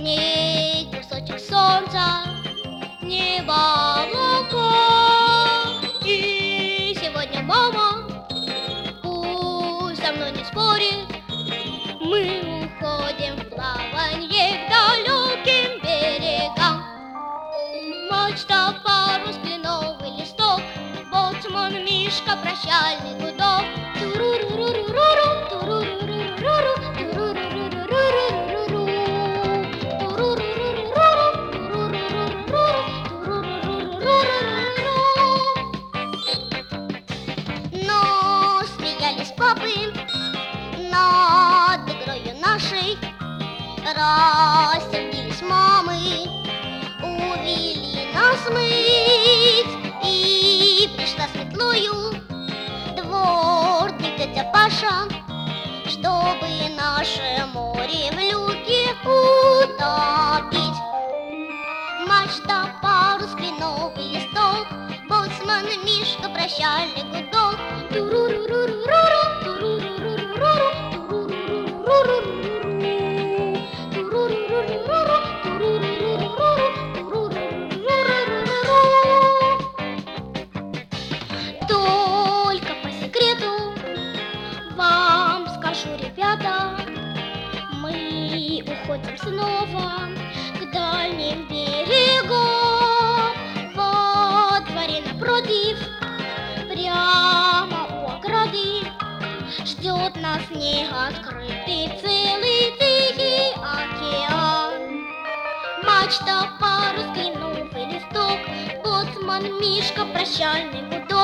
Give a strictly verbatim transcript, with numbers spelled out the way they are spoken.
ней кусочек солнца, небо, облака. И сегодня мама пусть со мной не спорит, мы уходим в плаванье к далеким берегам. Мачта, парус, кленовый листок, боцман, Мишка, прощальный гудок. Туру-ру-ру-ру-ру-ру, туру-ру-ру-ру-ру-ру, туру-ру-ру-ру-ру-ру-ру, туру-ру-ру-ру-ру-ру-ру-ру-ру-ру. Но смеялись папы над игрою нашей, рассердились мамы, увели нас мыть. И пришла светлою дворник дядя Паша, чтобы наше море в люке утопить. Мачта, парус, кленовый листок, боцман, Мишка, прощальный гудок. Туру-ру-ру-ру-ру-ру, туру-ру-ру-ру-ру-ру, туру-ру-ру-ру-ру-ру, туру-ру-ру-ру-ру-ру. Только по секрету вам скажу, ребята, мы уходим снова к дальним берегам. Во дворе напротив, прямо у ограды, ждет нас неоткрытый целый тихий океан. Мачта, парус, кленовый листок, боцман, Мишка, прощальный гудок.